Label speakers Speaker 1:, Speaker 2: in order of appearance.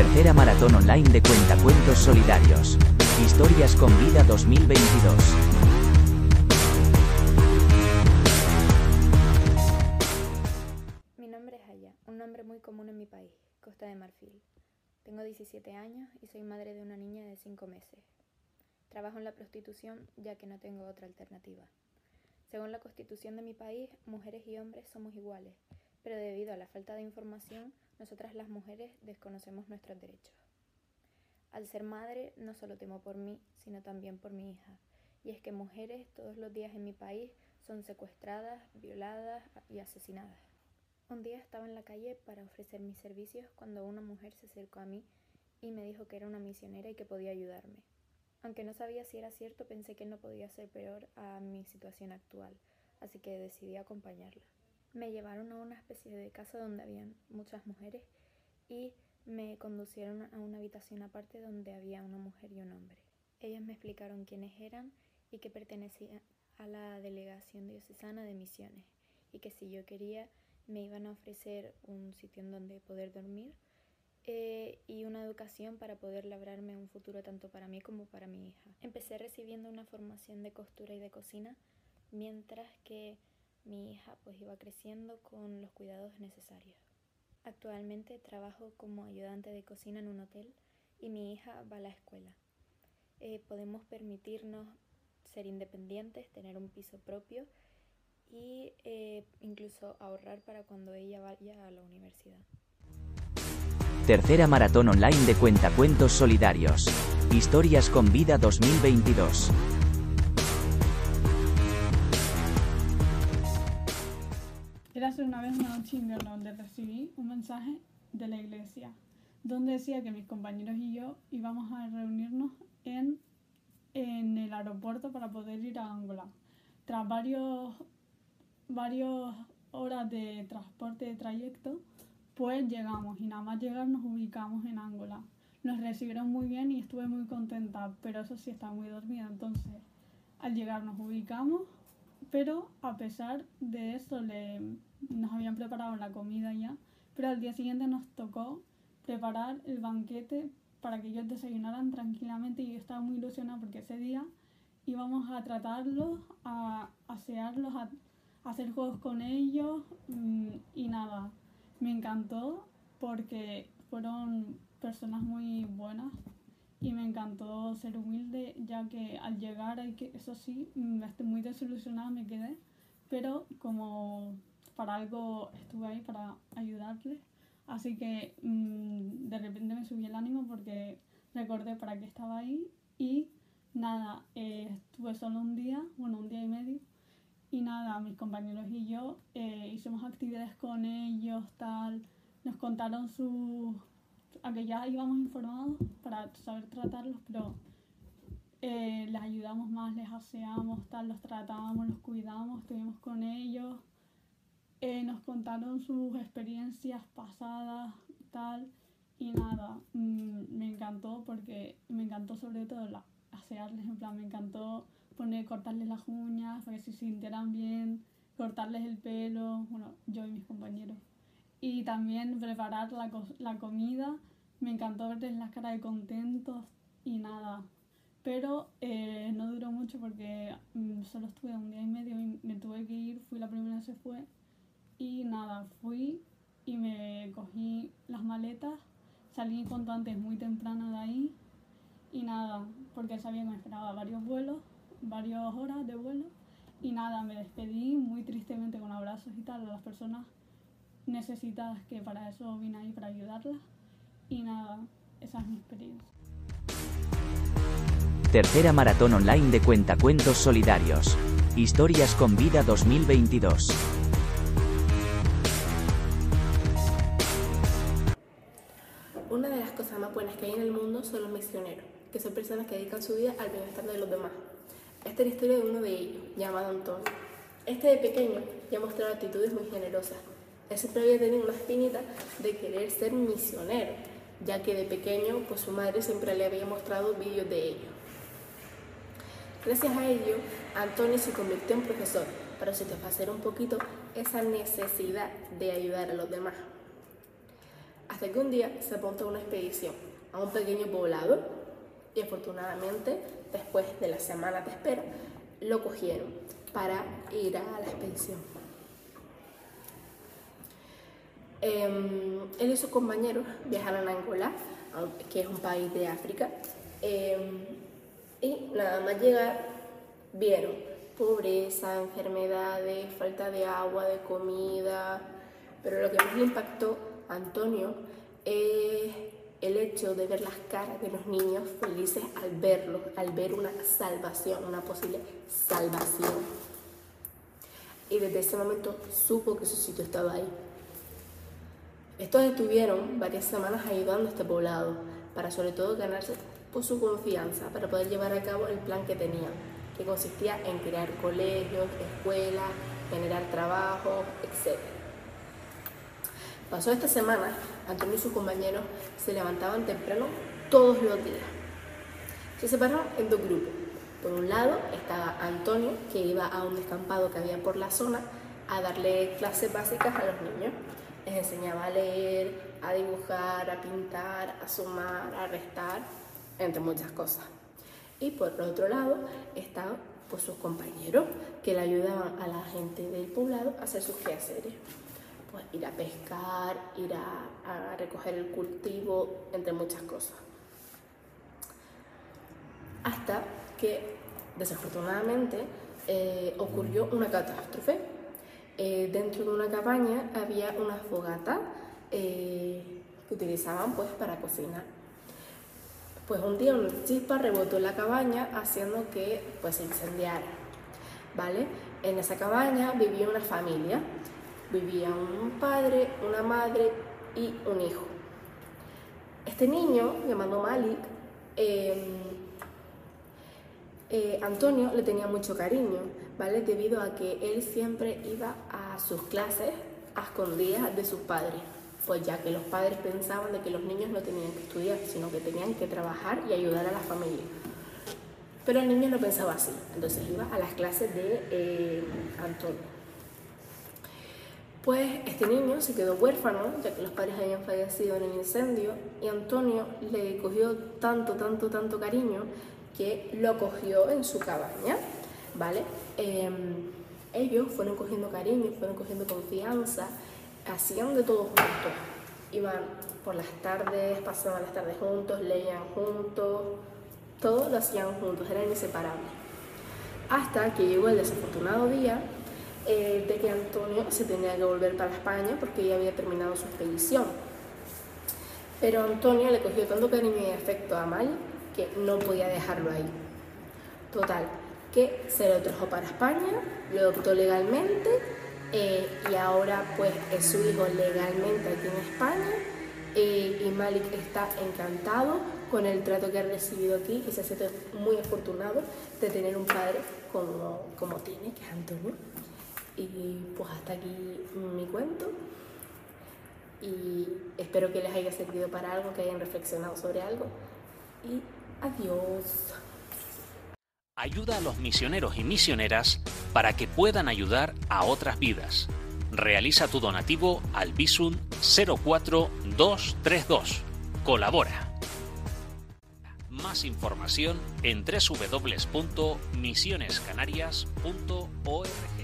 Speaker 1: Tercera Maratón Online de Cuentacuentos Solidarios. Historias con Vida 2022.
Speaker 2: Mi nombre es Aya, un nombre muy común en mi país, Costa de Marfil. Tengo 17 años y soy madre de una niña de 5 meses. Trabajo en la prostitución ya que no tengo otra alternativa. Según la Constitución de mi país, mujeres y hombres somos iguales, pero debido a la falta de información, nosotras las mujeres desconocemos nuestros derechos. Al ser madre, no solo temo por mí, sino también por mi hija. Y es que mujeres todos los días en mi país son secuestradas, violadas y asesinadas. Un día estaba en la calle para ofrecer mis servicios cuando una mujer se acercó a mí y me dijo que era una misionera y que podía ayudarme. Aunque no sabía si era cierto, pensé que no podía ser peor a mi situación actual, así que decidí acompañarla. Me llevaron a una especie de casa donde habían muchas mujeres y me conducieron a una habitación aparte donde había una mujer y un hombre. Ellos me explicaron quiénes eran y que pertenecían a la Delegación Diocesana de Misiones y que si yo quería me iban a ofrecer un sitio en donde poder dormir y una educación para poder labrarme un futuro tanto para mí como para mi hija. Empecé recibiendo una formación de costura y de cocina, mientras que mi hija pues iba creciendo con los cuidados necesarios. Actualmente trabajo como ayudante de cocina en un hotel y mi hija va a la escuela. Podemos permitirnos ser independientes, tener un piso propio y incluso ahorrar para cuando ella vaya a la universidad.
Speaker 1: Tercera Maratón Online de Cuentacuentos Solidarios. Historias con Vida 2022.
Speaker 3: Érase una vez una noche de invierno donde recibí un mensaje de la iglesia, donde decía que mis compañeros y yo íbamos a reunirnos en el aeropuerto para poder ir a Angola. Tras varias horas de transporte de trayecto, pues llegamos y nada más llegar nos ubicamos en Angola. Nos recibieron muy bien y estuve muy contenta, pero eso sí, estaba muy dormida. Entonces, al llegar nos ubicamos, pero a pesar de eso nos habían preparado la comida ya, pero al día siguiente nos tocó preparar el banquete para que ellos desayunaran tranquilamente y yo estaba muy ilusionada porque ese día íbamos a tratarlos, a asearlos, a hacer juegos con ellos y nada, me encantó porque fueron personas muy buenas y me encantó ser humilde, ya que al llegar eso sí, estoy muy desilusionada, me quedé, pero como para algo estuve ahí para ayudarles, así que de repente me subí el ánimo porque recordé para qué estaba ahí y nada, estuve solo un día y medio y nada, mis compañeros y yo hicimos actividades con ellos, tal, nos contaron a que ya íbamos informados para saber tratarlos, pero les ayudamos más, les aseamos, tal, los tratábamos, los cuidamos, estuvimos con ellos, nos contaron sus experiencias pasadas, tal, y nada, me encantó porque me encantó sobre todo asearles, en plan, me encantó cortarles las uñas para que se sintieran bien, cortarles el pelo, yo y mis compañeros. Y también preparar la comida, me encantó verles las caras de contentos y nada. Pero no duró mucho porque solo estuve un día y medio y me tuve que ir, fui la primera que se fue. Y nada, fui y me cogí las maletas, salí cuanto antes muy temprano de ahí. Y nada, porque sabía que me esperaba varias horas de vuelo. Y nada, me despedí muy tristemente con abrazos y tal a las personas necesitadas, que para eso vine ahí, para ayudarlas. Y nada, esa es mi experiencia.
Speaker 1: Tercera Maratón Online de Cuentacuentos Solidarios. Historias con Vida 2022.
Speaker 4: Una de las cosas más buenas que hay en el mundo son los misioneros, que son personas que dedican su vida al bienestar de los demás. Esta es la historia de uno de ellos, llamado Antonio. Este de pequeño ya mostraba actitudes muy generosas. Él siempre había tenido una espinita de querer ser misionero, ya que de pequeño pues su madre siempre le había mostrado vídeos de ello. Gracias a ello, Antonio se convirtió en profesor para satisfacer un poquito esa necesidad de ayudar a los demás. Hasta que un día se apuntó una expedición a un pequeño poblado y afortunadamente, después de las semanas de espera, lo cogieron para ir a la expedición. Él y sus compañeros viajaron a Angola, que es un país de África, y nada más llegar vieron pobreza, enfermedades, falta de agua, de comida, pero lo que más le impactó a Antonio es el hecho de ver las caras de los niños felices al verlos, al ver una salvación, una posible salvación. Y desde ese momento supo que su sitio estaba ahí. Estos estuvieron varias semanas ayudando a este poblado para sobre todo ganarse por su confianza, para poder llevar a cabo el plan que tenían, que consistía en crear colegios, escuelas, generar trabajo, etc. Pasó esta semana, Antonio y sus compañeros se levantaban temprano todos los días. Se separaron en dos grupos. Por un lado estaba Antonio, que iba a un descampado que había por la zona a darle clases básicas a los niños. Les enseñaba a leer, a dibujar, a pintar, a sumar, a restar, entre muchas cosas. Y por el otro lado estaban pues, sus compañeros, que le ayudaban a la gente del poblado a hacer sus quehaceres. Pues ir a pescar, ir a recoger el cultivo, entre muchas cosas. Hasta que, desafortunadamente, ocurrió una catástrofe. Dentro de una cabaña había una fogata que utilizaban pues, para cocinar. Pues un día una chispa rebotó en la cabaña haciendo que pues, se incendiara, ¿vale? En esa cabaña vivía una familia. Vivía un padre, una madre y un hijo. Este niño, llamado Malik, Antonio le tenía mucho cariño, ¿vale? Debido a que él siempre iba a sus clases a escondidas de sus padres, pues ya que los padres pensaban de que los niños no tenían que estudiar, sino que tenían que trabajar y ayudar a la familia. Pero el niño no pensaba así, entonces iba a las clases de Antonio. Pues este niño se quedó huérfano, ya que los padres habían fallecido en el incendio, y Antonio le cogió tanto cariño que lo acogió en su cabaña, ¿vale? Ellos fueron cogiendo cariño, fueron cogiendo confianza, hacían de todo juntos. Iban por las tardes, pasaban las tardes juntos, leían juntos, todo lo hacían juntos, eran inseparables. Hasta que llegó el desafortunado día de que Antonio se tenía que volver para España porque ya había terminado su expedición. Pero Antonio le cogió tanto cariño y afecto a Malik que no podía dejarlo ahí. Total, que se lo trajo para España, lo adoptó legalmente y ahora pues es su hijo legalmente aquí en España y Malik está encantado con el trato que ha recibido aquí y se siente muy afortunado de tener un padre como tiene, que es Antonio. Y pues hasta aquí mi cuento y espero que les haya servido para algo, que hayan reflexionado sobre algo y adiós.
Speaker 5: Ayuda a los misioneros y misioneras para que puedan ayudar a otras vidas. Realiza tu donativo al Bizum 04232. Colabora. Más información en www.misionescanarias.org.